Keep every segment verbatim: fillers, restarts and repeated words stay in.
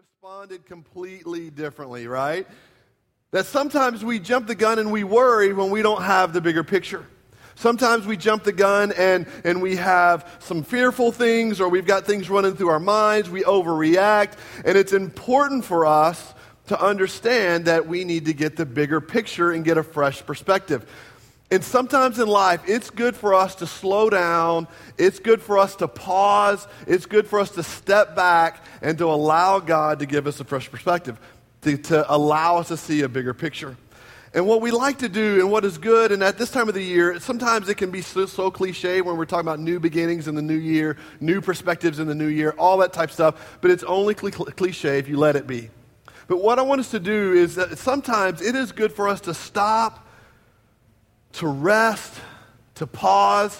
responded completely differently, right? That sometimes we jump the gun and we worry when we don't have the bigger picture. Sometimes we jump the gun and, and we have some fearful things, or we've got things running through our minds, we overreact, and it's important for us to understand that we need to get the bigger picture and get a fresh perspective. And sometimes in life, it's good for us to slow down, it's good for us to pause, it's good for us to step back and to allow God to give us a fresh perspective, to, to allow us to see a bigger picture. And what we like to do and what is good, and at this time of the year, sometimes it can be so, so cliche when we're talking about new beginnings in the new year, new perspectives in the new year, all that type of stuff, but it's only cl- cliche if you let it be. But what I want us to do is that sometimes it is good for us to stop, to rest, to pause,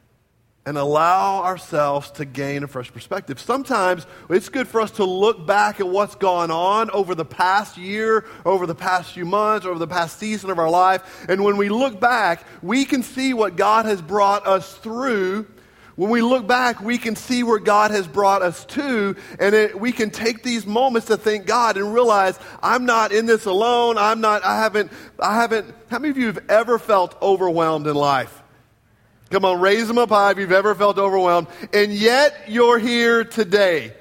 and allow ourselves to gain a fresh perspective. Sometimes it's good for us to look back at what's gone on over the past year, over the past few months, over the past season of our life. And when we look back, we can see what God has brought us through. When we look back, we can see where God has brought us to, and it, we can take these moments to thank God and realize I'm not in this alone. I'm not, I haven't, I haven't, how many of you have ever felt overwhelmed in life? Come on, raise them up high if you've ever felt overwhelmed, and yet you're here today.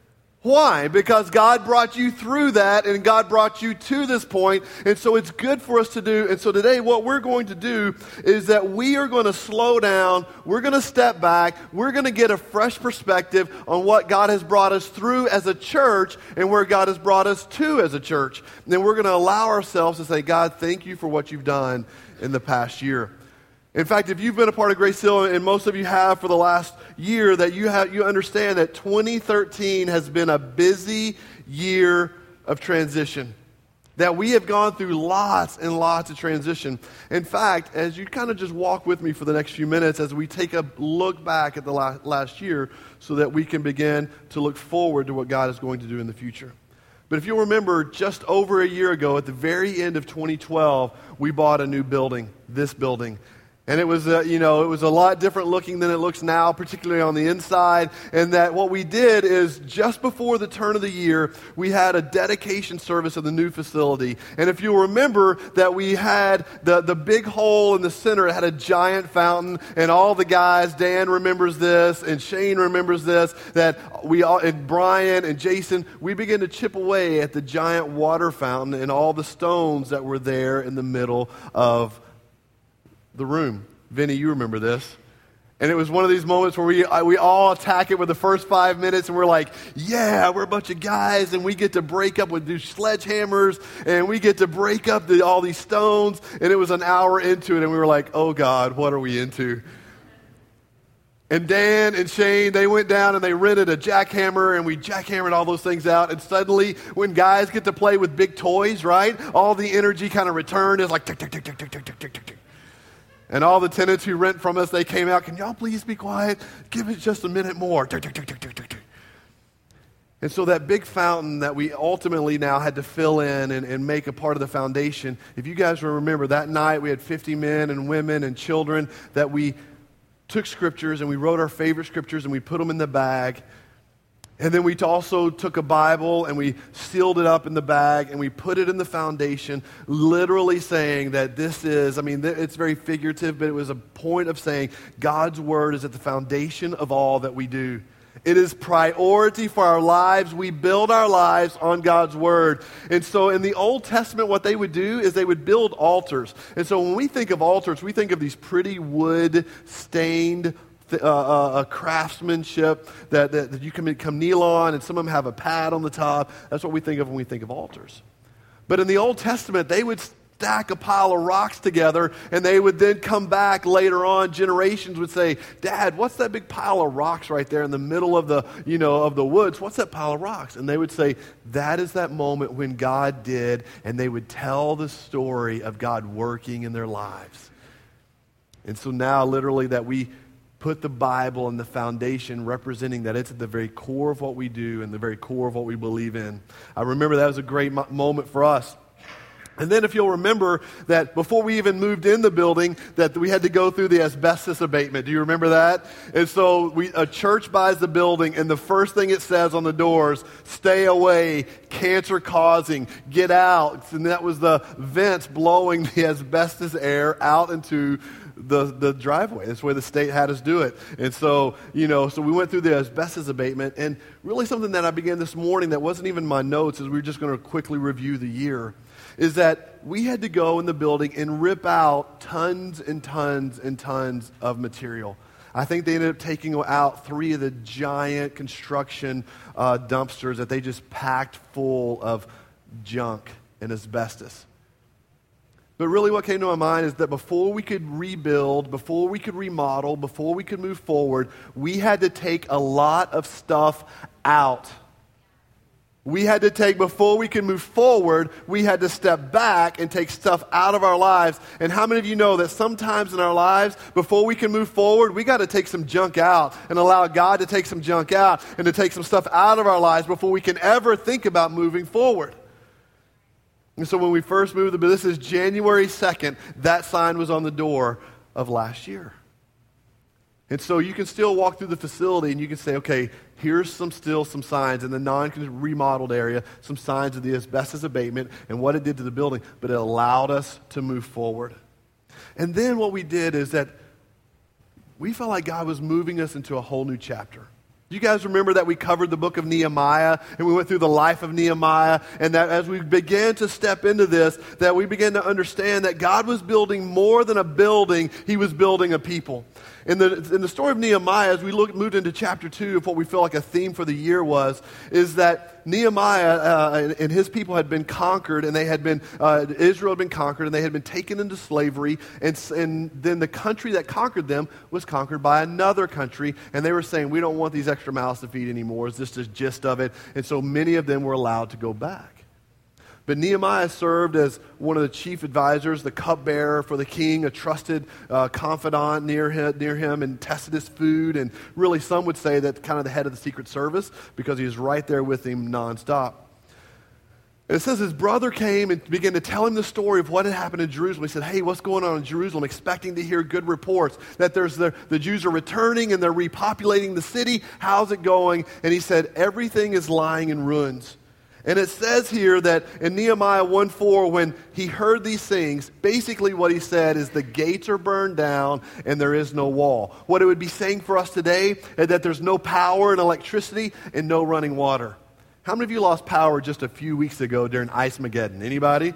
Why? Because God brought you through that, and God brought you to this point, and so it's good for us to do. And so today what we're going to do is that we are going to slow down, we're going to step back, we're going to get a fresh perspective on what God has brought us through as a church and where God has brought us to as a church. And then we're going to allow ourselves to say, God, thank you for what you've done in the past year. In fact, if you've been a part of Grace Hill, and most of you have for the last year, that you have, you understand that twenty thirteen has been a busy year of transition. That we have gone through lots and lots of transition. In fact, as you kind of just walk with me for the next few minutes as we take a look back at the last, last year so that we can begin to look forward to what God is going to do in the future. But if you'll remember, just over a year ago, at the very end of twenty twelve, we bought a new building, this building. And it was, uh, you know, it was a lot different looking than it looks now, particularly on the inside. And that what we did is just before the turn of the year, we had a dedication service of the new facility. And if you remember that we had the, the big hole in the center, it had a giant fountain. And all the guys, Dan remembers this, and Shane remembers this, that we all, and Brian and Jason, we began to chip away at the giant water fountain and all the stones that were there in the middle of the room. Vinny, you remember this. And it was one of these moments where we I, we all attack it with the first five minutes, and we're like, yeah, we're a bunch of guys, and we get to break up with these sledgehammers, and we get to break up the, all these stones. And it was an hour into it, and we were like, oh God, what are we into? And Dan and Shane, they went down and they rented a jackhammer, and we jackhammered all those things out. And suddenly, when guys get to play with big toys, right, all the energy kind of returned. It's like tick, tick, tick, tick, tick, tick, tick, tick, tick, tick. And all the tenants who rent from us, they came out, can y'all please be quiet? Give it just a minute more. And so that big fountain that we ultimately now had to fill in and, and make a part of the foundation, if you guys remember, that night we had fifty men and women and children that we took scriptures and we wrote our favorite scriptures and we put them in the bag. And then we also took a Bible and we sealed it up in the bag and we put it in the foundation, literally saying that this is, I mean, it's very figurative, but it was a point of saying God's word is at the foundation of all that we do. It is priority for our lives. We build our lives on God's word. And so in the Old Testament, what they would do is they would build altars. And so when we think of altars, we think of these pretty wood stained Uh, uh, a craftsmanship that, that, that you can come kneel on, and some of them have a pad on the top. That's what we think of when we think of altars. But in the Old Testament, they would stack a pile of rocks together, and they would then come back later on. Generations would say, Dad, what's that big pile of rocks right there in the middle of the, you know, of the woods? What's that pile of rocks? And they would say, that is that moment when God did, and they would tell the story of God working in their lives. And so now, literally, that we put the Bible in the foundation, representing that it's at the very core of what we do and the very core of what we believe in. I remember that was a great mo- moment for us. And then if you'll remember that before we even moved in the building, that we had to go through the asbestos abatement. Do you remember that? And so we, a church buys the building, and the first thing it says on the doors, stay away, cancer causing, get out. And that was the vents blowing the asbestos air out into the, the driveway. That's where the state had us do it. And so, you know, so we went through the asbestos abatement, and really something that I began this morning that wasn't even my notes, as we were just going to quickly review the year, is that we had to go in the building and rip out tons and tons and tons of material. I think they ended up taking out three of the giant construction uh, dumpsters that they just packed full of junk and asbestos. But really what came to my mind is that before we could rebuild, before we could remodel, before we could move forward, we had to take a lot of stuff out. We had to take, before we could move forward, we had to step back and take stuff out of our lives. And how many of you know that sometimes in our lives, before we can move forward, we got to take some junk out and allow God to take some junk out and to take some stuff out of our lives before we can ever think about moving forward. And so when we first moved, but this is January second, that sign was on the door of last year. And so you can still walk through the facility and you can say, okay, here's some still some signs in the non-remodeled area, some signs of the asbestos abatement and what it did to the building, but it allowed us to move forward. And then what we did is that we felt like God was moving us into a whole new chapter. You guys remember that we covered the book of Nehemiah and we went through the life of Nehemiah, and that as we began to step into this, that we began to understand that God was building more than a building, He was building a people. In the, in the story of Nehemiah, as we look, moved into chapter two of what we feel like a theme for the year was, is that Nehemiah uh, and, and his people had been conquered, and they had been, uh, Israel had been conquered, and they had been taken into slavery, and, and then the country that conquered them was conquered by another country, and they were saying, we don't want these extra mouths to feed anymore. Is this the gist of it? And so many of them were allowed to go back. But Nehemiah served as one of the chief advisors, the cupbearer for the king, a trusted uh, confidant near him, near him, and tested his food. And really, some would say that kind of the head of the Secret Service, because he was right there with him nonstop. And it says his brother came and began to tell him the story of what had happened in Jerusalem. He said, hey, what's going on in Jerusalem? Expecting to hear good reports, that there's the, the Jews are returning and they're repopulating the city. How's it going? And he said, everything is lying in ruins. And it says here that in Nehemiah one four, when he heard these things, basically what he said is the gates are burned down and there is no wall. What it would be saying for us today is that there's no power and electricity and no running water. How many of you lost power just a few weeks ago during Ice-Mageddon? Anybody?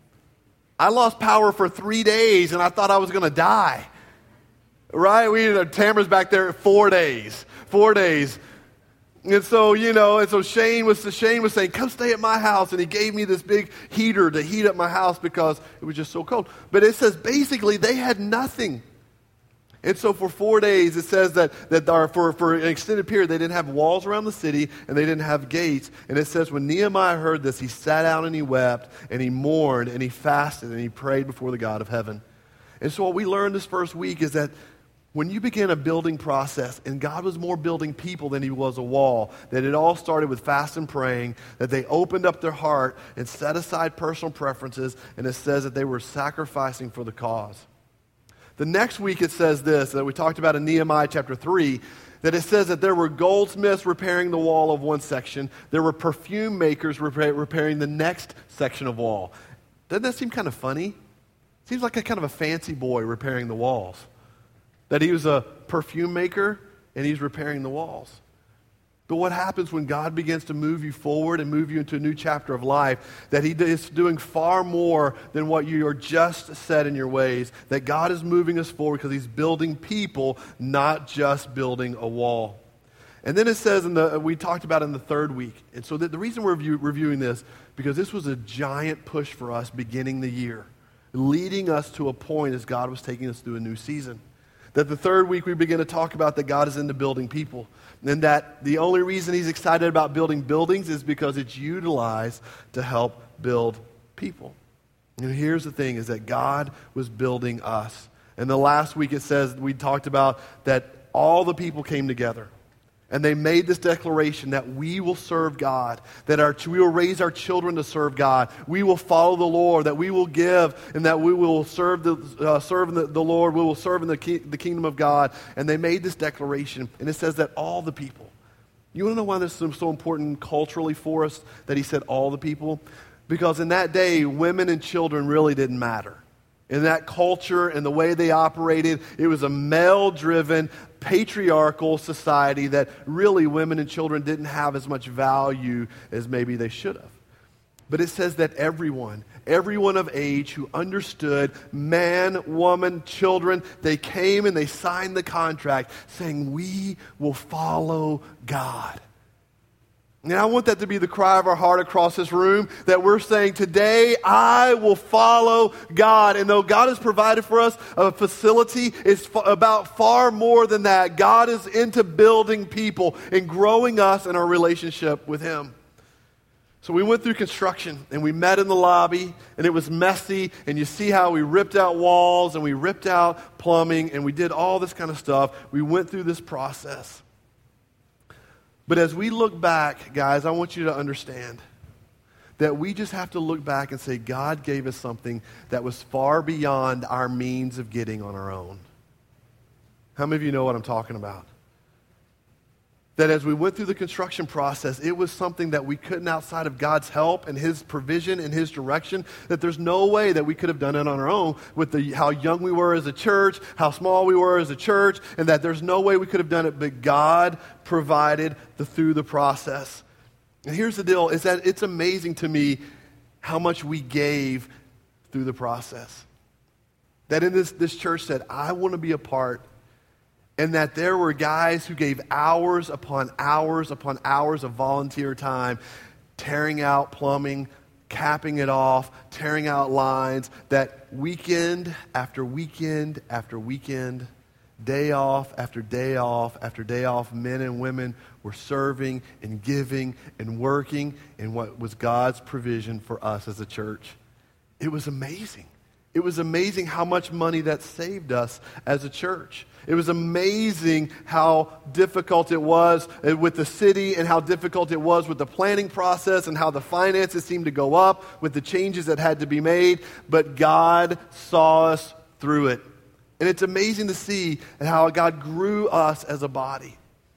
I lost power for three days and I thought I was going to die. Right? We Tamara's back there four days. Four days. And so, you know, and so Shane was Shane was saying, come stay at my house. And he gave me this big heater to heat up my house because it was just so cold. But it says basically they had nothing. And so for four days, it says that, that our, for, for an extended period, they didn't have walls around the city and they didn't have gates. And it says when Nehemiah heard this, he sat down and he wept and he mourned and he fasted and he prayed before the God of heaven. And so what we learned this first week is that when you begin a building process, and God was more building people than He was a wall, that it all started with fast and praying, that they opened up their heart and set aside personal preferences, and it says that they were sacrificing for the cause. The next week it says this, that we talked about in Nehemiah chapter three, that it says that there were goldsmiths repairing the wall of one section, there were perfume makers repair, repairing the next section of wall. Doesn't that seem kind of funny? Seems like a kind of a fancy boy repairing the walls. That he was a perfume maker and he's repairing the walls. But what happens when God begins to move you forward and move you into a new chapter of life, that He is doing far more than what you are just set in your ways, that God is moving us forward because He's building people, not just building a wall. And then it says, in the we talked about in the third week, and so the, the reason we're review, reviewing this, because this was a giant push for us beginning the year, leading us to a point as God was taking us through a new season. That the third week we begin to talk about that God is into building people. And that the only reason He's excited about building buildings is because it's utilized to help build people. And here's the thing, is that God was building us. And the last week it says, we talked about that all the people came together. And they made this declaration that we will serve God, that our, we will raise our children to serve God. We will follow the Lord, that we will give, and that we will serve the, uh, serve the, the Lord. We will serve in the, ki- the kingdom of God. And they made this declaration. And it says that all the people. You want to know why this is so important culturally for us, that he said all the people? Because in that day, women and children really didn't matter. In that culture and the way they operated, it was a male-driven, patriarchal society that really women and children didn't have as much value as maybe they should have. But it says that everyone, everyone of age who understood, man, woman, children, they came and they signed the contract saying, we will follow God. And I want that to be the cry of our heart across this room, that we're saying, today I will follow God. And though God has provided for us a facility, it's f- about far more than that. God is into building people and growing us in our relationship with Him. So we went through construction, and we met in the lobby, and it was messy, and you see how we ripped out walls, and we ripped out plumbing, and we did all this kind of stuff. We went through this process. But as we look back, guys, I want you to understand that we just have to look back and say, God gave us something that was far beyond our means of getting on our own. How many of you know what I'm talking about? That as we went through the construction process, it was something that we couldn't, outside of God's help and His provision and His direction, that there's no way that we could have done it on our own with the, how young we were as a church, how small we were as a church, and that there's no way we could have done it, but God provided the, through the process. And here's the deal, is that it's amazing to me how much we gave through the process. That in this, this church said, I want to be a part. And that there were guys who gave hours upon hours upon hours of volunteer time, tearing out plumbing, capping it off, tearing out lines, that weekend after weekend after weekend, day off after day off after day off, men and women were serving and giving and working in what was God's provision for us as a church. It was amazing. It was amazing how much money that saved us as a church. It was amazing how difficult it was with the city and how difficult it was with the planning process and how the finances seemed to go up with the changes that had to be made. But God saw us through it. And it's amazing to see how God grew us as a body.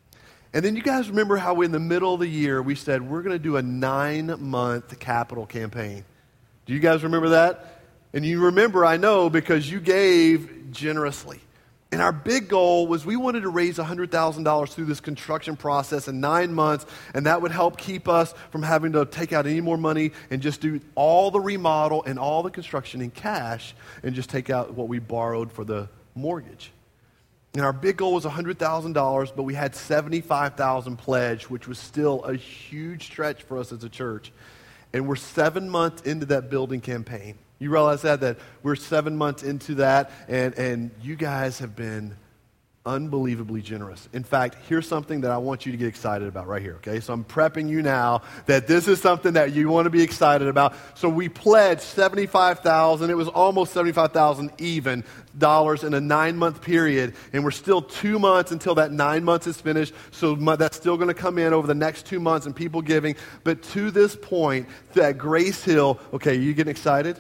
And then you guys remember how in the middle of the year we said we're going to do a nine-month capital campaign. Do you guys remember that? And you remember, I know, because you gave generously. And our big goal was we wanted to raise one hundred thousand dollars through this construction process in nine months, and that would help keep us from having to take out any more money and just do all the remodel and all the construction in cash and just take out what we borrowed for the mortgage. And our big goal was one hundred thousand dollars, but we had seventy-five thousand dollars pledged, which was still a huge stretch for us as a church. And we're seven months into that building campaign. You realize that, that we're seven months into that, and, and you guys have been unbelievably generous. In fact, here's something that I want you to get excited about right here, okay? So I'm prepping you now that this is something that you want to be excited about. So we pledged seventy-five thousand dollars. It was almost seventy-five thousand dollars even dollars in a nine-month period, and we're still two months until that nine months is finished, so that's still going to come in over the next two months and people giving. But to this point, that Grace Hill, okay, you getting excited?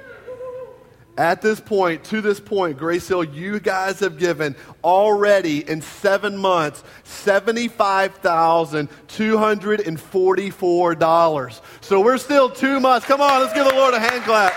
At this point, to this point, Grace Hill, you guys have given already in seven months seventy-five thousand two hundred forty-four dollars. So we're still two months. Come on, let's give the Lord a hand clap.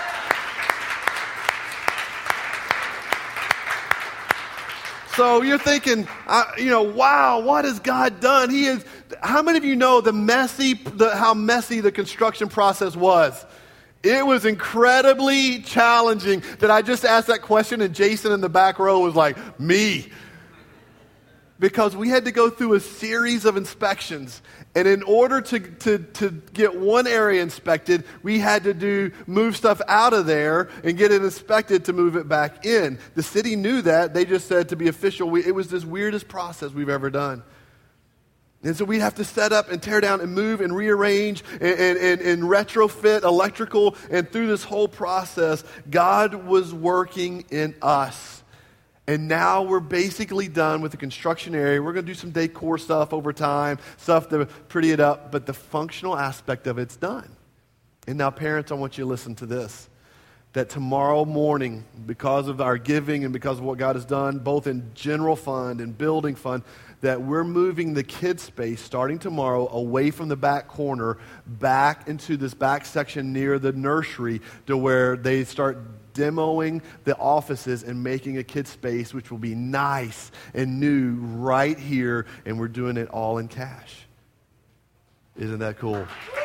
So you're thinking, uh, you know, wow, what has God done? He is. How many of you know the messy, the, how messy the construction process was? It was incredibly challenging that I just asked that question and Jason in the back row was like, me. Because we had to go through a series of inspections. And in order to, to, to get one area inspected, we had to do move stuff out of there and get it inspected to move it back in. The city knew that. They just said to be official, we, it was this weirdest process we've ever done. And so we have to set up and tear down and move and rearrange and, and, and, and retrofit electrical. And through this whole process, God was working in us And now we're basically done with the construction area. We're going to do some decor stuff over time, stuff to pretty it up, but the functional aspect of it's done. And now, parents, I want you to listen to this. That tomorrow morning, because of our giving and because of what God has done, both in general fund and building fund, that we're moving the kids' space starting tomorrow away from the back corner back into this back section near the nursery to where they start demoing the offices and making a kids' space which will be nice and new right here, and we're doing it all in cash. Isn't that cool?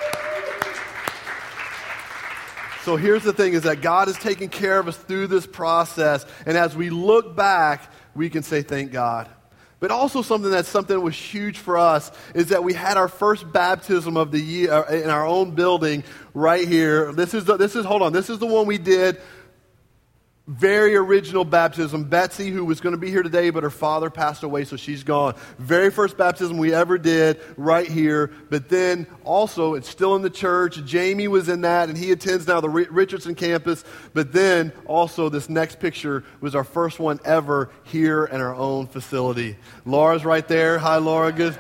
So here's the thing, is that God has taken care of us through this process, and as we look back, we can say thank God. But also something that's something that was huge for us is that we had our first baptism of the year in our own building right here. This is, the, this is hold on, this is the one we did. Very original baptism. Betsy, who was going to be here today, but her father passed away, so she's gone. Very first baptism we ever did right here. But then also, it's still in the church. Jamie was in that, and he attends now the Richardson campus. But then also, this next picture was our first one ever here in our own facility. Laura's right there. Hi, Laura. Good.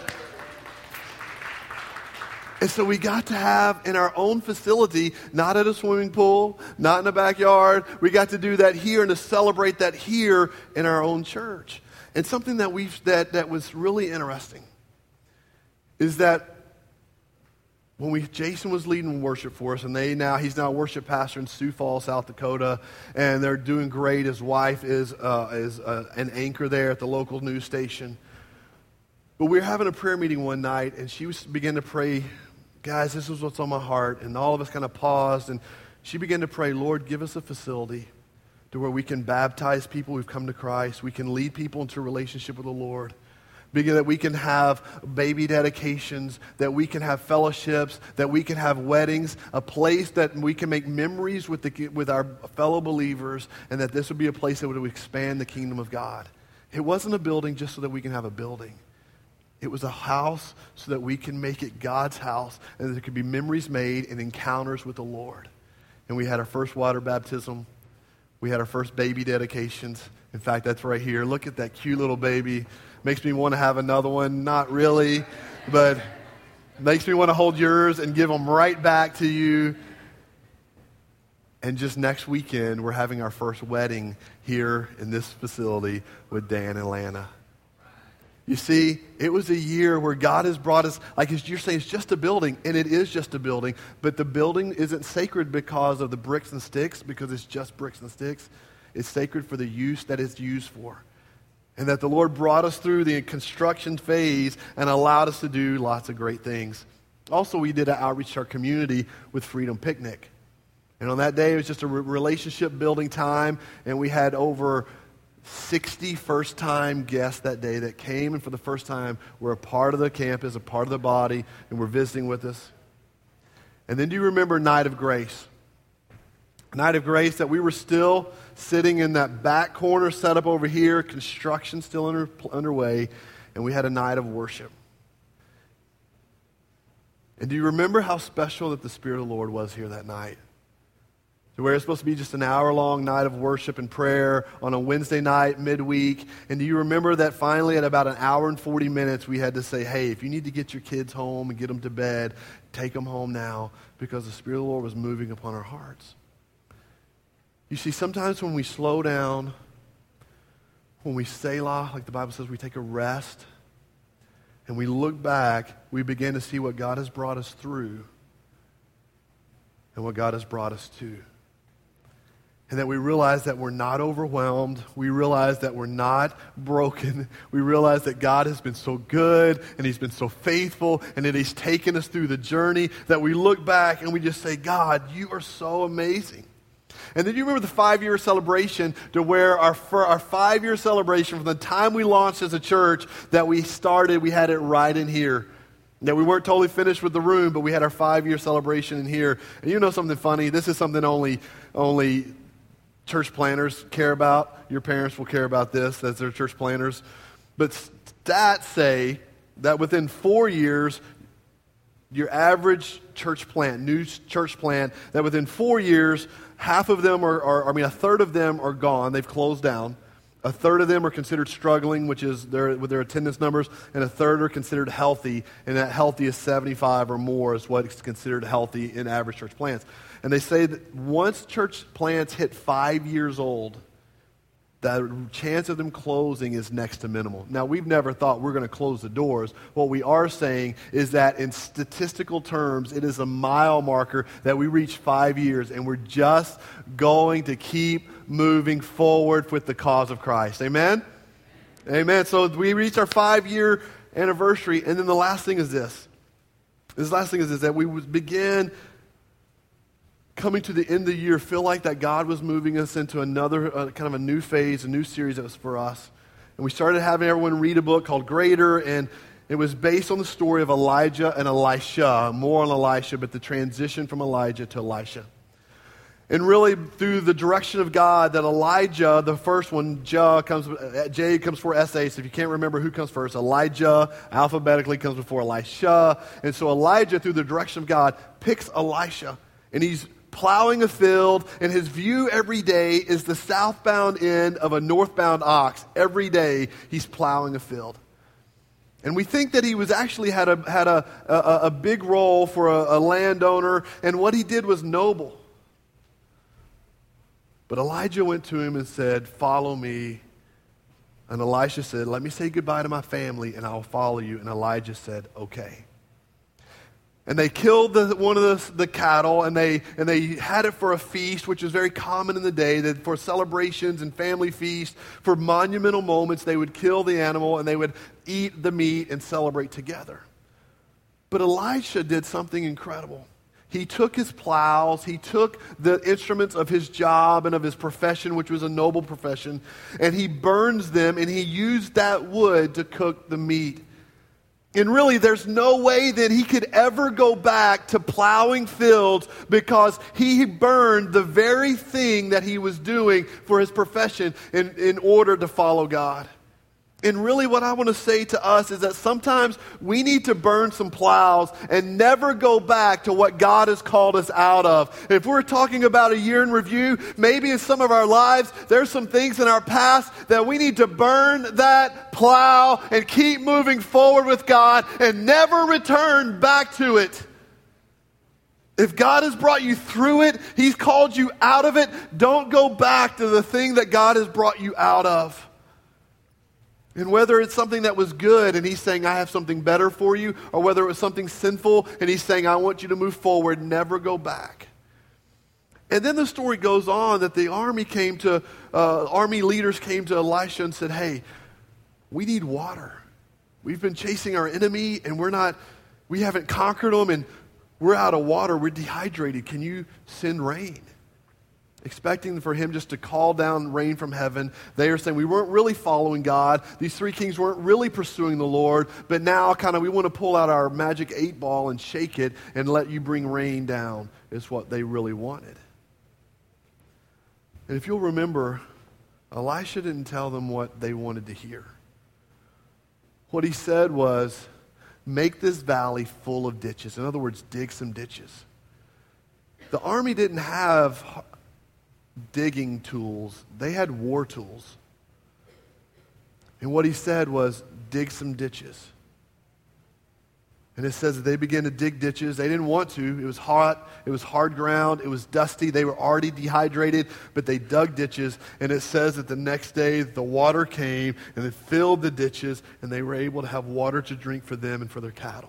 And so we got to have in our own facility, not at a swimming pool, not in a backyard. We got to do that here and to celebrate that here in our own church. And something that we that that was really interesting is that when we Jason was leading worship for us, and they now he's now a worship pastor in Sioux Falls, South Dakota, and they're doing great. His wife is uh, is uh, an anchor there at the local news station. But we were having a prayer meeting one night, and she was began to pray. Guys, this is what's on my heart. And all of us kind of paused, and she began to pray, Lord, give us a facility to where we can baptize people who've come to Christ. We can lead people into a relationship with the Lord. Begin that we can have baby dedications, that we can have fellowships, that we can have weddings, a place that we can make memories with, the, with our fellow believers, and that this would be a place that would expand the kingdom of God. It wasn't a building just so that we can have a building. It was a house so that we can make it God's house and there could be memories made and encounters with the Lord. And we had our first water baptism. We had our first baby dedications. In fact, that's right here. Look at that cute little baby. Makes me want to have another one. Not really, but makes me want to hold yours and give them right back to you. And just next weekend, we're having our first wedding here in this facility with Dan and Lana. You see, it was a year where God has brought us, like you're saying, it's just a building, and it is just a building, but the building isn't sacred because of the bricks and sticks, because it's just bricks and sticks. It's sacred for the use that it's used for. And that the Lord brought us through the construction phase and allowed us to do lots of great things. Also, we did an outreach to our community with Freedom Picnic. And on that day, it was just a relationship building time, and we had over sixty first-time guests that day that came and for the first time were a part of the campus, a part of the body, and were visiting with us. And then do you remember Night of Grace? Night of Grace, that we were still sitting in that back corner set up over here, construction still under, underway, and we had a night of worship. And do you remember how special that the Spirit of the Lord was here that night? To where it's supposed to be just an hour-long night of worship and prayer on a Wednesday night, midweek. And do you remember that finally at about an hour and forty minutes, we had to say, hey, if you need to get your kids home and get them to bed, take them home now, because the Spirit of the Lord was moving upon our hearts. You see, sometimes when we slow down, when we selah, like the Bible says, we take a rest, and we look back, we begin to see what God has brought us through and what God has brought us to. And that we realize that we're not overwhelmed. We realize that we're not broken. We realize that God has been so good and He's been so faithful and that He's taken us through the journey, that we look back and we just say, God, you are so amazing. And then you remember the five-year celebration, to where our, for our five-year celebration, from the time we launched as a church, that we started, we had it right in here. That we weren't totally finished with the room, but we had our five-year celebration in here. And you know something funny? This is something only only church planners care about. Your parents will care about this as their church planners. But stats say that within four years, your average church plant, new church plant, that within four years, half of them are, are, I mean, a third of them are gone. They've closed down. A third of them are considered struggling, which is their, with their attendance numbers, and a third are considered healthy, and that healthy is seventy-five or more is what is considered healthy in average church plants. And they say that once church plants hit five years old, the chance of them closing is next to minimal. Now, we've never thought we're going to close the doors. What we are saying is that in statistical terms, it is a mile marker that we reach five years, and we're just going to keep moving forward with the cause of Christ. Amen? Amen. So we reach our five-year anniversary, and then the last thing is this. This last thing is this, that we would begin coming to the end of the year, feel like that God was moving us into another uh, kind of a new phase, a new series that was for us. And we started having everyone read a book called Greater, and it was based on the story of Elijah and Elisha, more on Elisha, but the transition from Elijah to Elisha. And really, through the direction of God, that Elijah, the first one, J comes, J comes before S A, so if you can't remember who comes first, Elijah alphabetically comes before Elisha. And so Elijah, through the direction of God, picks Elisha, and he's plowing a field, and his view every day is the southbound end of a northbound ox. Every day, he's plowing a field. And we think that he was actually had a, had a, a, a big role for a, a landowner, and what he did was noble. But Elijah went to him and said, "Follow me." And Elisha said, "Let me say goodbye to my family, and I'll follow you." And Elijah said, "Okay." And they killed the, one of the, the cattle, and they and they had it for a feast, which was very common in the day, that for celebrations and family feasts, for monumental moments, they would kill the animal, and they would eat the meat and celebrate together. But Elisha did something incredible. He took his plows, he took the instruments of his job and of his profession, which was a noble profession, and he burns them, and he used that wood to cook the meat. And really, there's no way that he could ever go back to plowing fields because he burned the very thing that he was doing for his profession in, in order to follow God. And really what I want to say to us is that sometimes we need to burn some plows and never go back to what God has called us out of. If we're talking about a year in review, maybe in some of our lives, there's some things in our past that we need to burn that plow and keep moving forward with God and never return back to it. If God has brought you through it, He's called you out of it, don't go back to the thing that God has brought you out of. And whether it's something that was good and He's saying, "I have something better for you," or whether it was something sinful and He's saying, "I want you to move forward," never go back. And then the story goes on that the army came to, uh, army leaders came to Elisha and said, "Hey, we need water. We've been chasing our enemy and we're not, we haven't conquered them and we're out of water. We're dehydrated. Can you send rain?" Expecting for him just to call down rain from heaven. They are saying, we weren't really following God. These three kings weren't really pursuing the Lord. But now kind of we want to pull out our magic eight ball and shake it and let you bring rain down is what they really wanted. And if you'll remember, Elisha didn't tell them what they wanted to hear. What he said was, make this valley full of ditches. In other words, dig some ditches. The army didn't have digging tools. They had war tools. And what he said was, dig some ditches. And it says that they began to dig ditches. They didn't want to. It was hot. It was hard ground. It was dusty. They were already dehydrated, but they dug ditches. And it says that the next day the water came and it filled the ditches, and they were able to have water to drink for them and for their cattle.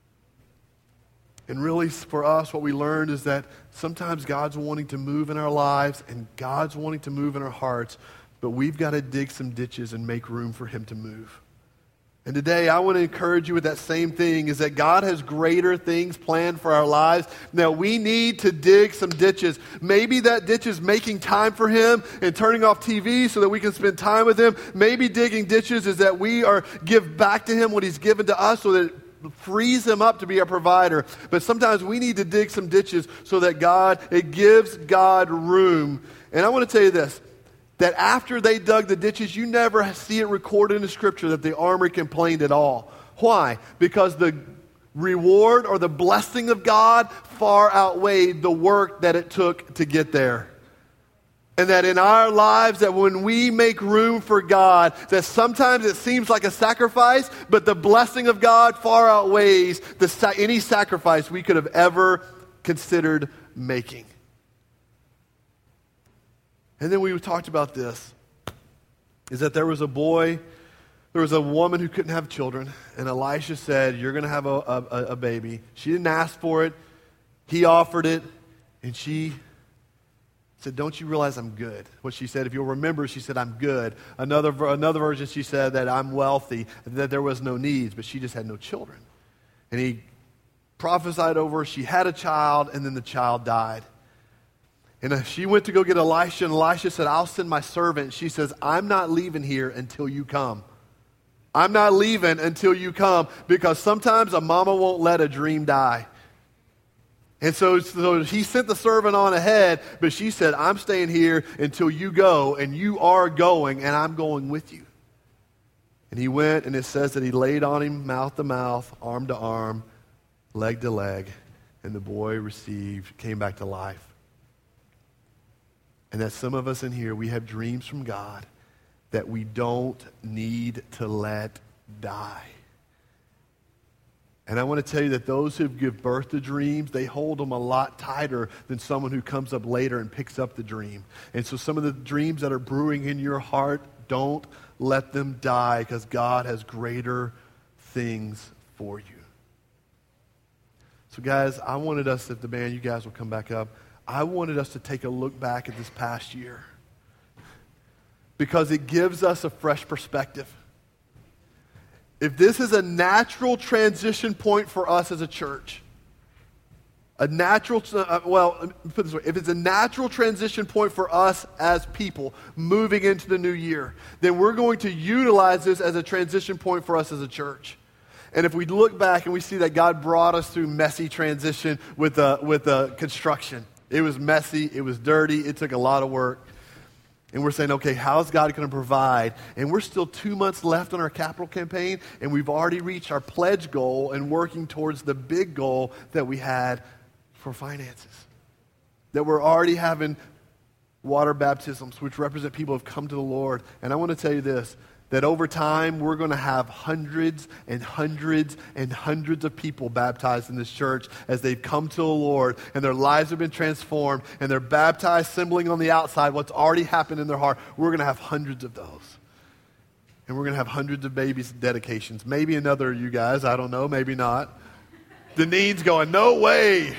And really, for us, what we learned is that sometimes God's wanting to move in our lives and God's wanting to move in our hearts, but we've got to dig some ditches and make room for Him to move. And today, I want to encourage you with that same thing, is that God has greater things planned for our lives. Now, we need to dig some ditches. Maybe that ditch is making time for Him and turning off T V so that we can spend time with Him. Maybe digging ditches is that we are give back to Him what He's given to us so that it frees Him up to be our provider. But sometimes we need to dig some ditches so that God, it gives God room. And I want to tell you this, that after they dug the ditches, you never see it recorded in the Scripture that the army complained at all. Why? Because the reward or the blessing of God far outweighed the work that it took to get there. And that in our lives, that when we make room for God, that sometimes it seems like a sacrifice, but the blessing of God far outweighs the, any sacrifice we could have ever considered making. And then we talked about this, is that there was a boy, there was a woman who couldn't have children, and Elisha said, you're going to have a, a, a baby. She didn't ask for it. He offered it, and she said, don't you realize I'm good? What she said, if you'll remember, she said, I'm good. Another, another version, she said that I'm wealthy, that there was no needs, but she just had no children. And he prophesied over her. She had a child, and then the child died. And uh, she went to go get Elisha, and Elisha said, I'll send my servant. She says, I'm not leaving here until you come. I'm not leaving until you come, because sometimes a mama won't let a dream die. And so, so he sent the servant on ahead, but she said, I'm staying here until you go, and you are going, and I'm going with you. And he went, and it says that he laid on him mouth to mouth, arm to arm, leg to leg, and the boy received, came back to life. And that some of us in here, we have dreams from God that we don't need to let die. And I want to tell you that those who give birth to dreams, they hold them a lot tighter than someone who comes up later and picks up the dream. And so some of the dreams that are brewing in your heart, don't let them die, because God has greater things for you. So guys, I wanted us, if the band, you guys will come back up, I wanted us to take a look back at this past year, because it gives us a fresh perspective. If this is a natural transition point for us as a church, a natural, uh, well, let me put it this way, if it's a natural transition point for us as people moving into the new year, then we're going to utilize this as a transition point for us as a church. And if we look back and we see that God brought us through messy transition with uh, with uh, construction. It was messy, it was dirty, it took a lot of work. And we're saying, okay, how's God going to provide? And we're still two months left on our capital campaign, and we've already reached our pledge goal and working towards the big goal that we had for finances. That we're already having water baptisms, which represent people who have come to the Lord. And I want to tell you this, that over time, we're going to have hundreds and hundreds and hundreds of people baptized in this church as they've come to the Lord, and their lives have been transformed, and they're baptized, symboling on the outside what's already happened in their heart. We're going to have hundreds of those. And we're going to have hundreds of babies' dedications. Maybe another of you guys, I don't know, maybe not. Deneen's going, no way.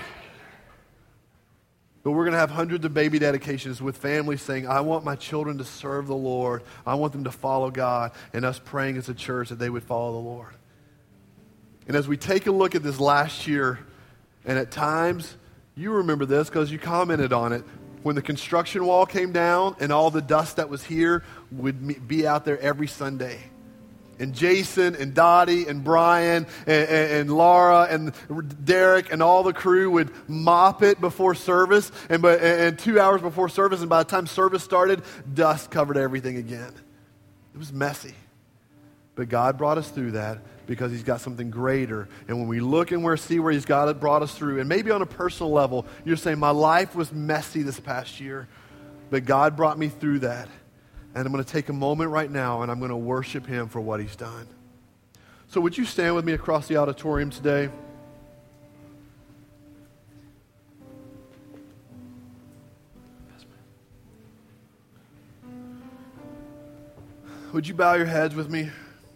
But we're going to have hundreds of baby dedications with families saying, I want my children to serve the Lord. I want them to follow God, and us praying as a church that they would follow the Lord. And as we take a look at this last year, and at times, you remember this because you commented on it, when the construction wall came down and all the dust that was here would be out there every Sunday. And Jason and Dottie and Brian and, and, and Laura and Derek and all the crew would mop it before service, and, and, and two hours before service, and by the time service started, dust covered everything again. It was messy. But God brought us through that because he's got something greater. And when we look and we see where he's got it, brought us through, and maybe on a personal level, you're saying, my life was messy this past year, but God brought me through that. And I'm going to take a moment right now, and I'm going to worship him for what he's done. So would you stand with me across the auditorium today? Would you bow your heads with me?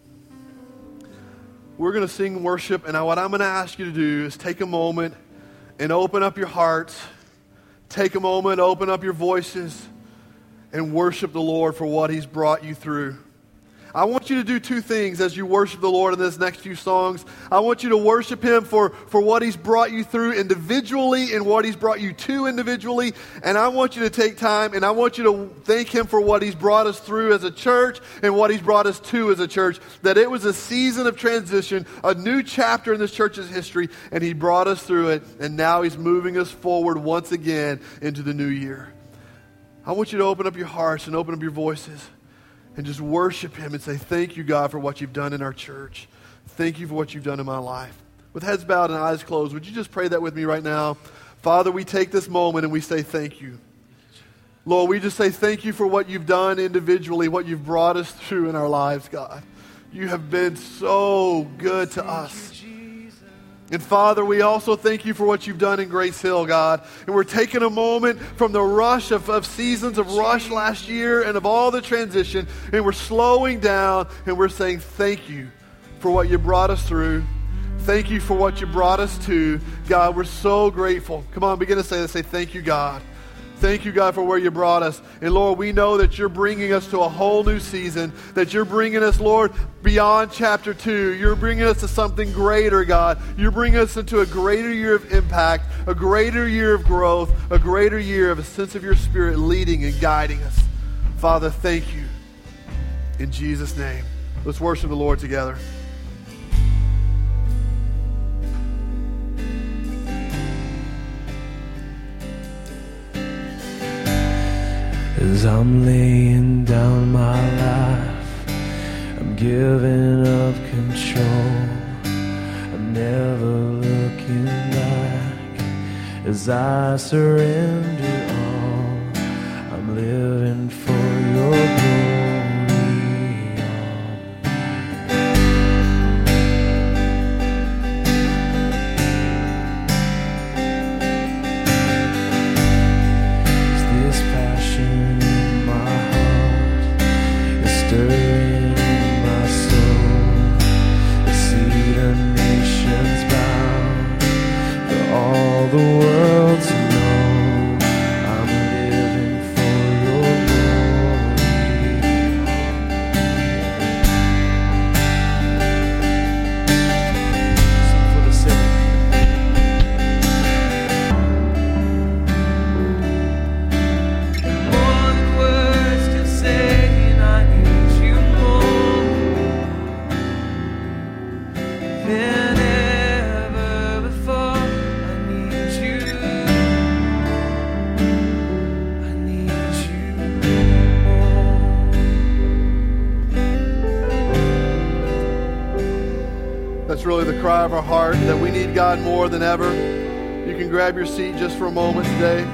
We're going to sing worship, and what I'm going to ask you to do is take a moment and open up your hearts. Take a moment, open up your voices, and worship the Lord for what he's brought you through. I want you to do two things as you worship the Lord in this next few songs. I want you to worship him for, for what he's brought you through individually and what he's brought you to individually. And I want you to take time and I want you to thank him for what he's brought us through as a church and what he's brought us to as a church. That it was a season of transition, a new chapter in this church's history, and he brought us through it. And now he's moving us forward once again into the new year. I want you to open up your hearts and open up your voices and just worship him and say, thank you, God, for what you've done in our church. Thank you for what you've done in my life. With heads bowed and eyes closed, would you just pray that with me right now? Father, we take this moment and we say thank you. Lord, we just say thank you for what you've done individually, what you've brought us through in our lives, God. You have been so good to us. And Father, we also thank you for what you've done in Grace Hill, God. And we're taking a moment from the rush of, of seasons of rush last year and of all the transition, and we're slowing down and we're saying thank you for what you brought us through. Thank you for what you brought us to. God, we're so grateful. Come on, begin to say this. Say, thank you, God. Thank you, God, for where you brought us. And Lord, we know that you're bringing us to a whole new season, that you're bringing us, Lord, beyond chapter two. You're bringing us to something greater, God. You're bringing us into a greater year of impact, a greater year of growth, a greater year of a sense of your Spirit leading and guiding us. Father, thank you. In Jesus' name. Let's worship the Lord together. As I'm laying down my life, I'm giving up control. I'm never looking back. As I surrender all, I'm living for your glory. The world to know I'm living for your glory. Sing for the city. More than words can say, and I need you more than ever before. That's really the cry of our heart, that we need God more than ever. You can grab your seat just for a moment today.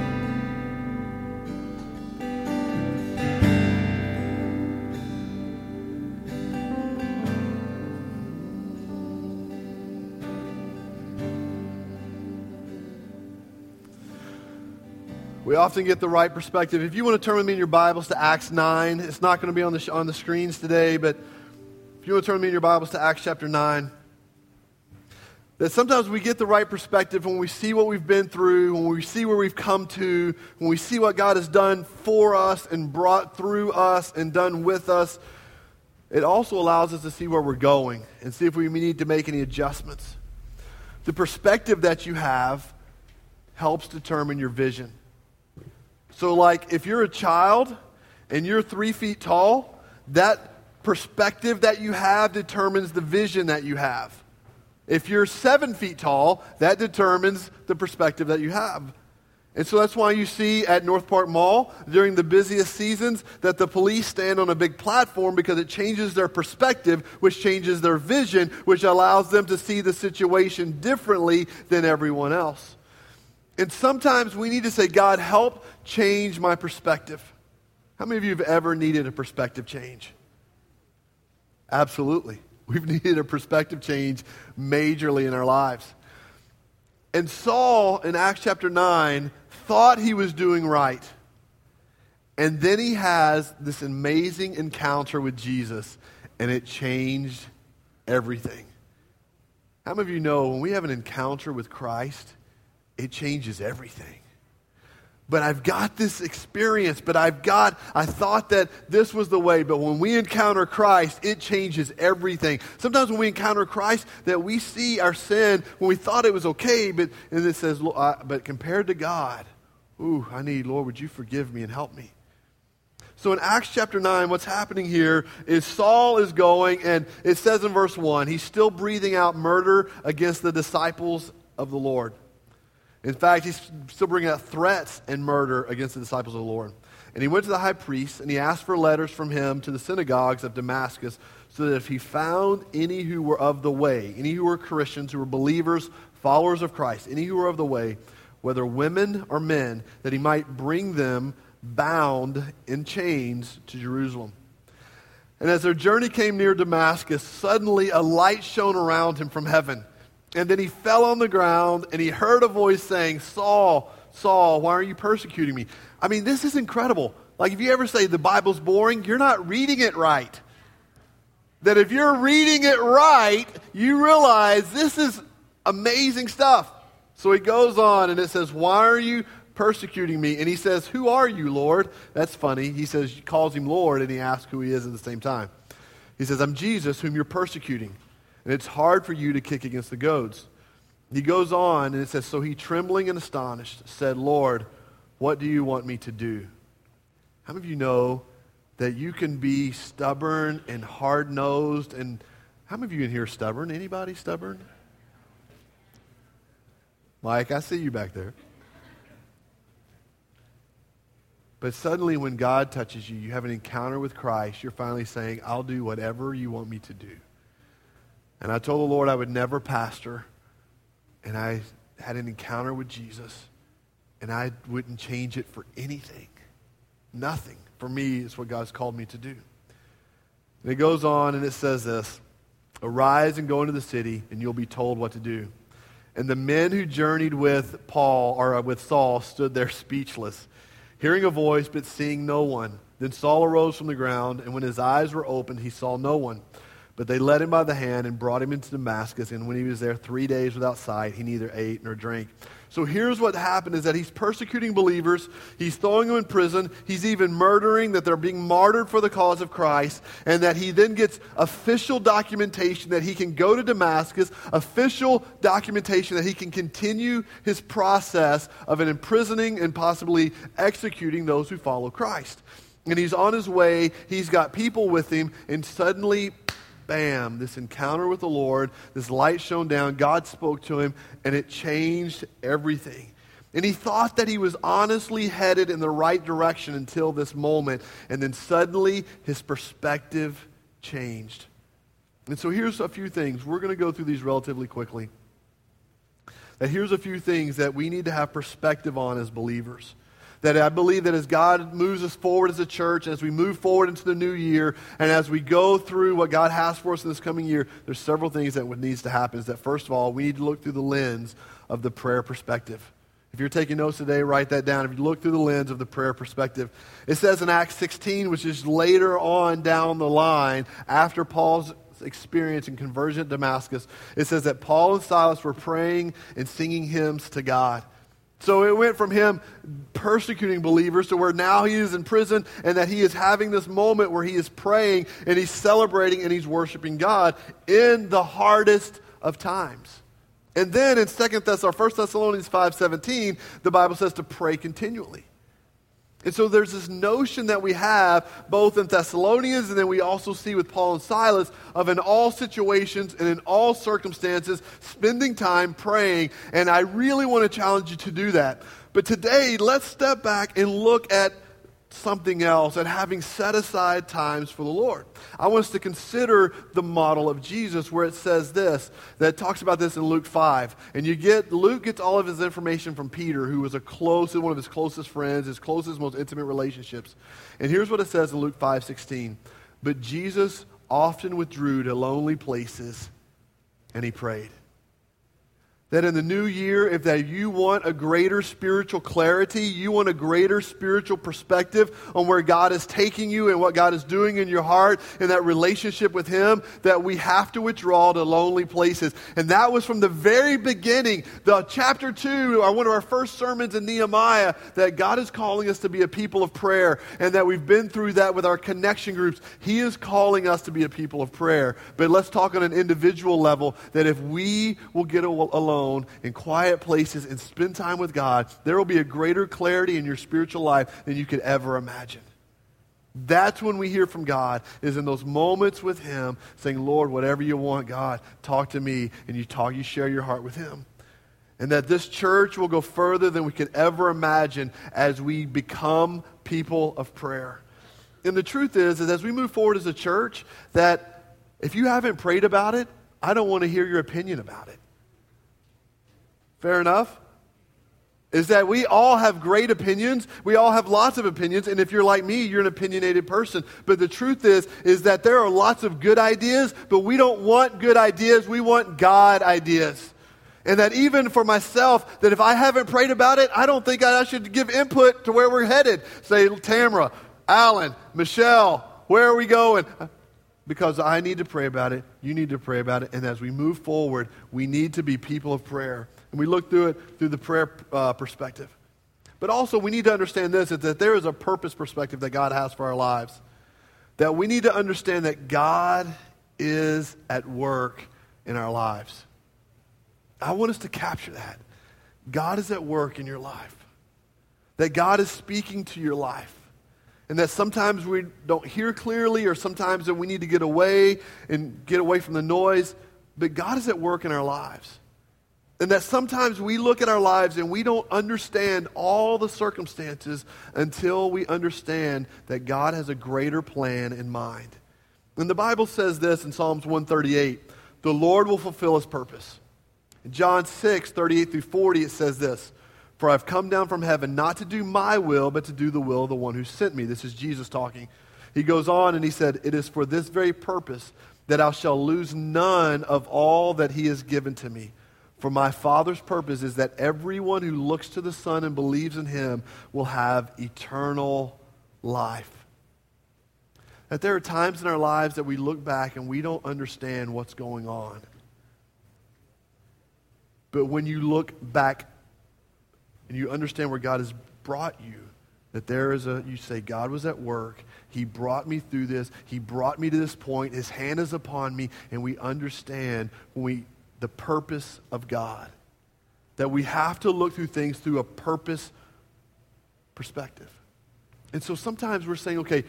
We often get the right perspective. If you want to turn with me in your Bibles to Acts nine, it's not going to be on the, sh- on the screens today, but if you want to turn with me in your Bibles to Acts chapter nine, that sometimes we get the right perspective when we see what we've been through, when we see where we've come to, when we see what God has done for us and brought through us and done with us. It also allows us to see where we're going and see if we need to make any adjustments. The perspective that you have helps determine your vision. So like if you're a child and you're three feet tall, that perspective that you have determines the vision that you have. If you're seven feet tall, that determines the perspective that you have. And so that's why you see at North Park Mall during the busiest seasons that the police stand on a big platform, because it changes their perspective, which changes their vision, which allows them to see the situation differently than everyone else. And sometimes we need to say, God, help change my perspective. How many of you have ever needed a perspective change? Absolutely. We've needed a perspective change majorly in our lives. And Saul, in Acts chapter nine, thought he was doing right. And then he has this amazing encounter with Jesus, and it changed everything. How many of you know when we have an encounter with Christ, it changes everything? But I've got this experience, but I've got, I thought that this was the way, but when we encounter Christ, it changes everything. Sometimes when we encounter Christ, that we see our sin when we thought it was okay, but and it says, but compared to God, ooh, I need, Lord, would you forgive me and help me? So in Acts chapter nine, what's happening here is Saul is going, and it says in verse one, he's still breathing out murder against the disciples of the Lord. In fact, he's still bringing out threats and murder against the disciples of the Lord. And he went to the high priest, and he asked for letters from him to the synagogues of Damascus, so that if he found any who were of the way, any who were Christians, who were believers, followers of Christ, any who were of the way, whether women or men, that he might bring them bound in chains to Jerusalem. And as their journey came near Damascus, suddenly a light shone around him from heaven. And then he fell on the ground, and he heard a voice saying, Saul, Saul, why are you persecuting me? I mean, this is incredible. Like, if you ever say the Bible's boring, you're not reading it right. That if you're reading it right, you realize this is amazing stuff. So he goes on, and it says, why are you persecuting me? And he says, who are you, Lord? That's funny. He says, he calls him Lord, and he asks who he is at the same time. He says, I'm Jesus, whom you're persecuting. And it's hard for you to kick against the goads. He goes on, and it says, so he, trembling and astonished, said, Lord, what do you want me to do? How many of you know that you can be stubborn and hard-nosed? And how many of you in here are stubborn? Anybody stubborn? Mike, I see you back there. But suddenly when God touches you, you have an encounter with Christ, you're finally saying, I'll do whatever you want me to do. And I told the Lord I would never pastor, and I had an encounter with Jesus, and I wouldn't change it for anything. Nothing. For me is what God's called me to do. And it goes on, and it says this, arise and go into the city, and you'll be told what to do. And the men who journeyed with Paul, or with Saul, stood there speechless, hearing a voice but seeing no one. Then Saul arose from the ground, and when his eyes were opened, he saw no one. But they led him by the hand and brought him into Damascus, and when he was there three days without sight, he neither ate nor drank. So here's what happened is that he's persecuting believers, he's throwing them in prison, he's even murdering, that they're being martyred for the cause of Christ, and that he then gets official documentation that he can go to Damascus, official documentation that he can continue his process of an imprisoning and possibly executing those who follow Christ. And he's on his way, he's got people with him, and suddenly, bam, this encounter with the Lord, this light shone down, God spoke to him, and it changed everything. And he thought that he was honestly headed in the right direction until this moment, and then suddenly his perspective changed. And so here's a few things. We're going to go through these relatively quickly. That here's a few things that we need to have perspective on as believers. That I believe that as God moves us forward as a church, as we move forward into the new year, and as we go through what God has for us in this coming year, there's several things that what needs to happen. Is that first of all, we need to look through the lens of the prayer perspective. If you're taking notes today, write that down. If you look through the lens of the prayer perspective. It says in Acts sixteen, which is later on down the line, after Paul's experience and conversion at Damascus, it says that Paul and Silas were praying and singing hymns to God. So it went from him persecuting believers to where now he is in prison, and that he is having this moment where he is praying and he's celebrating and he's worshiping God in the hardest of times. And then in Second Thess- or First Thessalonians five seventeen, the Bible says to pray continually. And so there's this notion that we have both in Thessalonians, and then we also see with Paul and Silas, of in all situations and in all circumstances, spending time praying. And I really want to challenge you to do that. But today, let's step back and look at something else, at having set aside times for the Lord. I want us to consider the model of Jesus, where it says this, that talks about this in Luke five. And you get, Luke gets all of his information from Peter, who was a close, one of his closest friends, his closest, most intimate relationships. And here's what it says in Luke five sixteen. But Jesus often withdrew to lonely places, and he prayed. That in the new year, if that you want a greater spiritual clarity, you want a greater spiritual perspective on where God is taking you and what God is doing in your heart and that relationship with Him, that we have to withdraw to lonely places. And that was from the very beginning, the chapter two, or one of our first sermons in Nehemiah, that God is calling us to be a people of prayer, and that we've been through that with our connection groups. He is calling us to be a people of prayer. But let's talk on an individual level, that if we will get alone in quiet places and spend time with God, there will be a greater clarity in your spiritual life than you could ever imagine. That's when we hear from God, is in those moments with Him, saying, Lord, whatever you want, God, talk to me, and you talk, you share your heart with Him. And that this church will go further than we could ever imagine as we become people of prayer. And the truth is, is as we move forward as a church, that if you haven't prayed about it, I don't want to hear your opinion about it. Fair enough? is that we all have great opinions. We all have lots of opinions. And if you're like me, you're an opinionated person. But the truth is, is that there are lots of good ideas, but we don't want good ideas. We want God ideas. And that even for myself, that if I haven't prayed about it, I don't think I should give input to where we're headed. Say, Tamara, Alan, Michelle, where are we going? Because I need to pray about it. You need to pray about it. And as we move forward, we need to be people of prayer. And we look through it through the prayer uh, perspective. But also we need to understand this, is that there is a purpose perspective that God has for our lives. That we need to understand that God is at work in our lives. I want us to capture that. God is at work in your life. That God is speaking to your life. And that sometimes we don't hear clearly, or sometimes that we need to get away and get away from the noise. But God is at work in our lives. And that sometimes we look at our lives and we don't understand all the circumstances until we understand that God has a greater plan in mind. And the Bible says this in Psalms one thirty-eight, the Lord will fulfill his purpose. In John six, thirty-eight through forty, it says this, for I've come down from heaven not to do my will, but to do the will of the one who sent me. This is Jesus talking. He goes on and he said, it is for this very purpose that I shall lose none of all that he has given to me. For my Father's purpose is that everyone who looks to the Son and believes in him will have eternal life. That there are times in our lives that we look back and we don't understand what's going on. But when you look back and you understand where God has brought you, that there is a, you say, God was at work. He brought me through this. He brought me to this point. His hand is upon me. And we understand when we the purpose of God. That we have to look through things through a purpose perspective. And so sometimes we're saying, okay,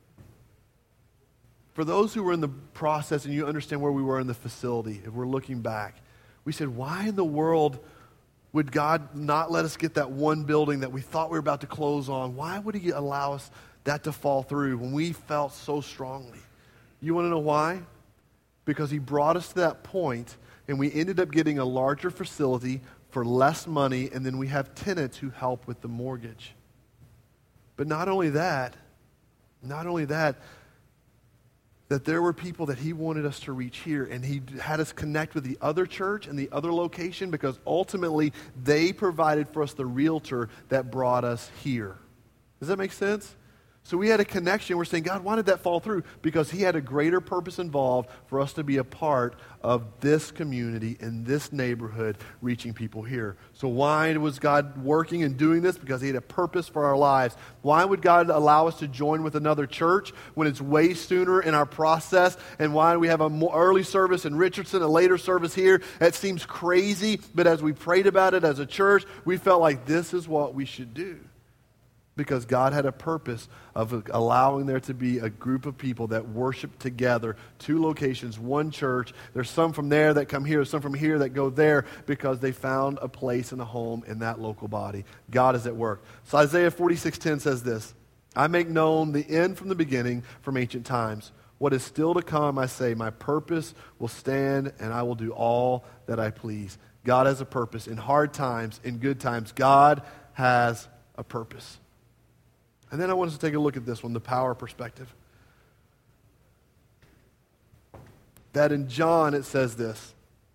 for those who were in the process and you understand where we were in the facility, if we're looking back, we said, why in the world would God not let us get that one building that we thought we were about to close on? Why would he allow us that to fall through when we felt so strongly? You want to know why? Because he brought us to that point and we ended up getting a larger facility for less money, and then we have tenants who help with the mortgage. But not only that, not only that, that there were people that he wanted us to reach here, and he had us connect with the other church and the other location because ultimately they provided for us the realtor that brought us here. Does that make sense? So we had a connection. We're saying, God, why did that fall through? Because he had a greater purpose involved for us to be a part of this community in this neighborhood reaching people here. So why was God working and doing this? Because he had a purpose for our lives. Why would God allow us to join with another church when it's way sooner in our process? And why do we have an early service in Richardson, a later service here? That seems crazy, but as we prayed about it as a church, we felt like this is what we should do. Because God had a purpose of allowing there to be a group of people that worship together, two locations, one church. There's some from there that come here, some from here that go there because they found a place and a home in that local body. God is at work. So Isaiah forty-six ten says this, I make known the end from the beginning from ancient times. What is still to come, I say, my purpose will stand and I will do all that I please. God has a purpose. In hard times, in good times, God has a purpose. And then I want us to take a look at this one, the power perspective. That in John it says this,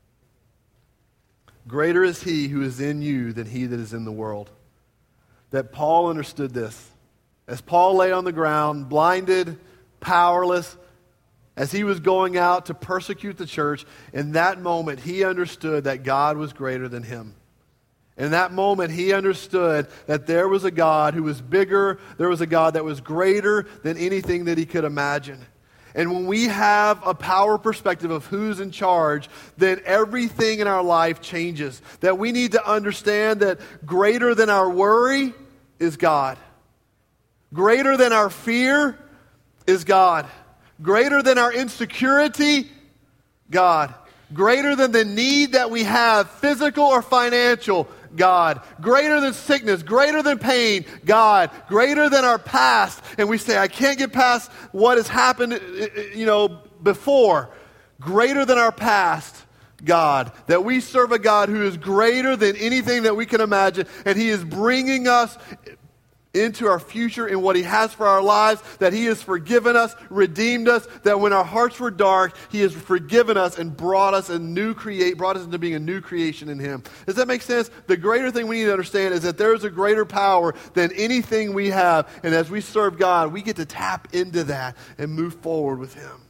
greater is he who is in you than he that is in the world. That Paul understood this. As Paul lay on the ground, blinded, powerless, as he was going out to persecute the church, in that moment he understood that God was greater than him. In that moment, he understood that there was a God who was bigger, there was a God that was greater than anything that he could imagine. And when we have a power perspective of who's in charge, then everything in our life changes. That we need to understand that greater than our worry is God. Greater than our fear is God. Greater than our insecurity, God. Greater than the need that we have, physical or financial, God. Greater than sickness, greater than pain, God. Greater than our past. And we say, I can't get past what has happened, you know, before. Greater than our past. God, that we serve a God who is greater than anything that we can imagine, and He is bringing us into our future in what He has for our lives, that He has forgiven us, redeemed us, that when our hearts were dark, He has forgiven us and brought us a new create, brought us into being a new creation in Him. Does that make sense? The greater thing we need to understand is that there is a greater power than anything we have, and as we serve God, we get to tap into that and move forward with Him.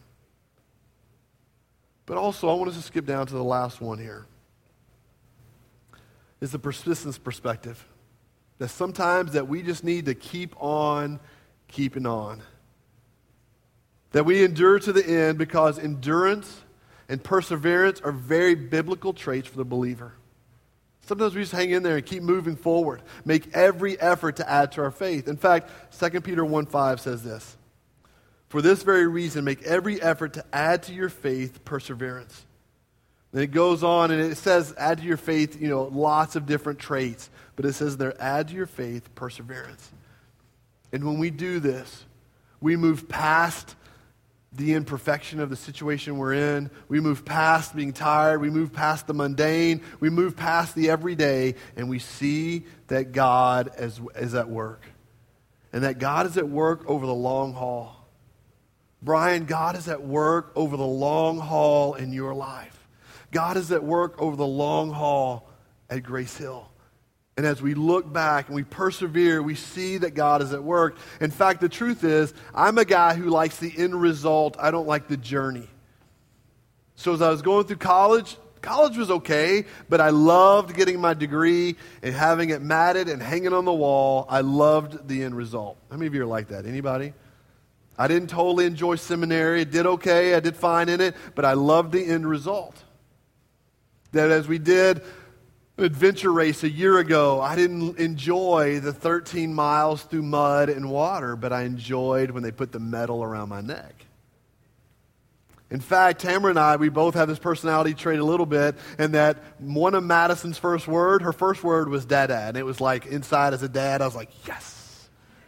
But also, I want us to skip down to the last one here. Is the persistence perspective. That sometimes that we just need to keep on keeping on. That we endure to the end because endurance and perseverance are very biblical traits for the believer. Sometimes we just hang in there and keep moving forward. Make every effort to add to our faith. In fact, Second Peter one five says this. For this very reason, make every effort to add to your faith perseverance. Then it goes on and it says add to your faith, you know, lots of different traits. But it says there, add to your faith perseverance. And when we do this, we move past the imperfection of the situation we're in. We move past being tired. We move past the mundane. We move past the everyday. And we see that God is, is at work. And that God is at work over the long haul. Brian, God is at work over the long haul in your life. God is at work over the long haul at Grace Hill. And as we look back and we persevere, we see that God is at work. In fact, the truth is, I'm a guy who likes the end result. I don't like the journey. So as I was going through college, college was okay, but I loved getting my degree and having it matted and hanging on the wall. I loved the end result. How many of you are like that? Anybody? I didn't totally enjoy seminary. I did okay. I did fine in it, but I loved the end result. That as we did adventure race a year ago, I didn't enjoy the thirteen miles through mud and water, but I enjoyed when they put the medal around my neck. In fact, Tamara and I, we both have this personality trait a little bit, and that one of Madison's first word, her first word was dada, and it was like inside as a dad, I was like, yes.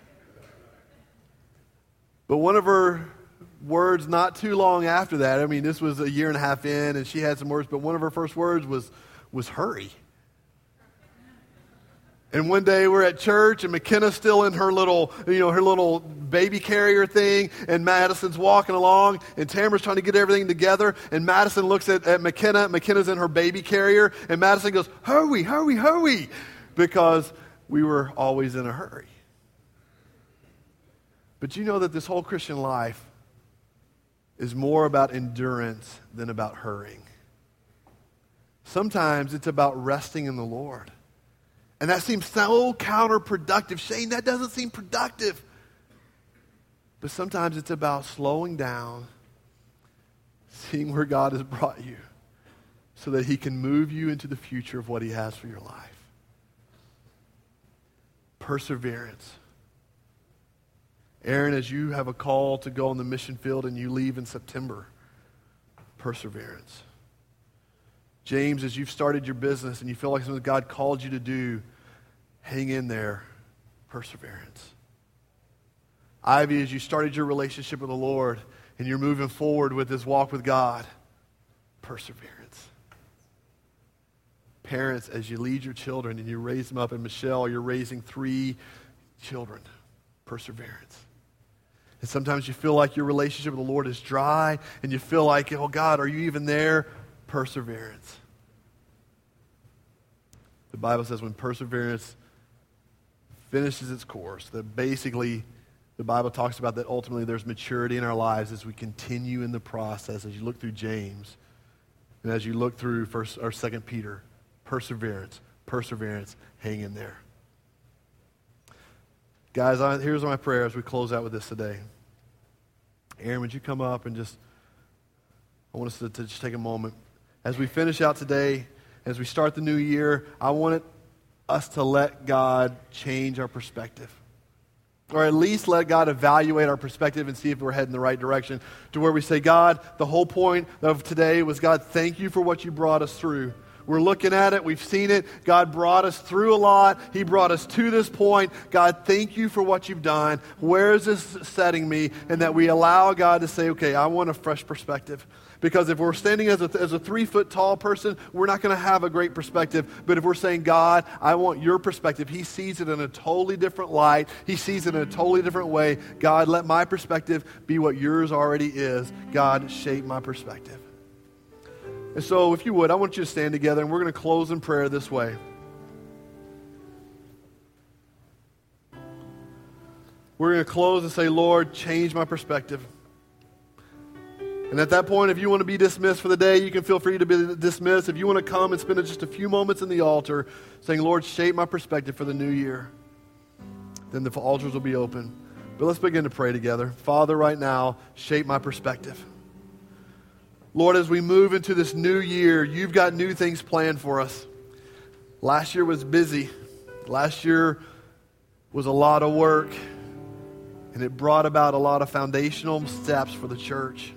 But one of her words not too long after that, I mean, this was a year and a half in, and she had some words, but one of her first words was, was hurry. And one day we're at church, and McKenna's still in her little, you know, her little baby carrier thing, and Madison's walking along, and Tamara's trying to get everything together, and Madison looks at, at McKenna, McKenna's in her baby carrier, and Madison goes, hurry, hurry, hurry, because we were always in a hurry. But you know that this whole Christian life is more about endurance than about hurrying. Sometimes it's about resting in the Lord. And that seems so counterproductive. Shane, that doesn't seem productive. But sometimes it's about slowing down, seeing where God has brought you, so that He can move you into the future of what He has for your life. Perseverance. Aaron, as you have a call to go on the mission field and you leave in September, perseverance. James, as you've started your business and you feel like something God called you to do, hang in there, perseverance. Ivy, as you started your relationship with the Lord and you're moving forward with this walk with God, perseverance. Parents, as you lead your children and you raise them up, and Michelle, you're raising three children, perseverance. And sometimes you feel like your relationship with the Lord is dry and you feel like, oh God, are you even there? Perseverance. The Bible says when perseverance finishes its course, that basically the Bible talks about that ultimately there's maturity in our lives as we continue in the process, as you look through James and as you look through First or Second Peter. Perseverance, perseverance, hang in there. Guys, I, here's my prayer as we close out with this today. Aaron, would you come up and just, I want us to, to just take a moment. As we finish out today, as we start the new year, I want it, us to let God change our perspective. Or at least let God evaluate our perspective and see if we're heading the right direction, to where we say, God, the whole point of today was, God, thank you for what you brought us through. We're looking at it. We've seen it. God brought us through a lot. He brought us to this point. God, thank you for what you've done. Where is this setting me? And that we allow God to say, okay, I want a fresh perspective. Because if we're standing as a, as a three-foot tall person, we're not going to have a great perspective. But if we're saying, God, I want your perspective, he sees it in a totally different light. He sees it in a totally different way. God, let my perspective be what yours already is. God, shape my perspective. And so if you would, I want you to stand together, and we're going to close in prayer this way. We're going to close and say, Lord, change my perspective. And at that point, if you want to be dismissed for the day, you can feel free to be dismissed. If you want to come and spend just a few moments in the altar saying, Lord, shape my perspective for the new year, then the altars will be open. But let's begin to pray together. Father, right now, shape my perspective. Lord, as we move into this new year, you've got new things planned for us. Last year was busy. Last year was a lot of work. And it brought about a lot of foundational steps for the church.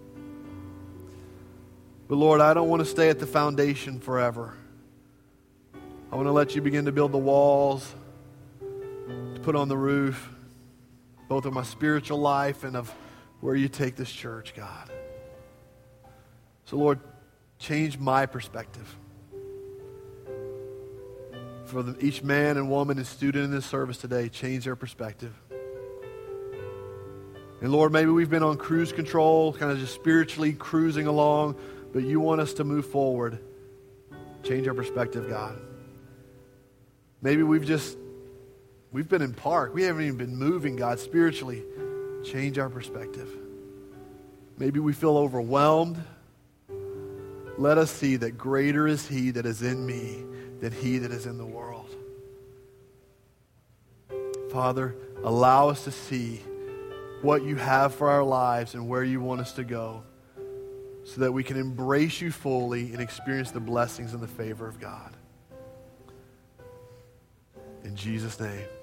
But Lord, I don't want to stay at the foundation forever. I want to let you begin to build the walls, to put on the roof, both of my spiritual life and of where you take this church, God. So Lord, change my perspective. For the, each man and woman and student in this service today, change their perspective. And Lord, maybe we've been on cruise control, kind of just spiritually cruising along, but you want us to move forward. Change our perspective, God. Maybe we've just, we've been in park. We haven't even been moving, God, spiritually. Change our perspective. Maybe we feel overwhelmed. Let us see that greater is he that is in me than he that is in the world. Father, allow us to see what you have for our lives and where you want us to go, so that we can embrace you fully and experience the blessings and the favor of God. In Jesus' name.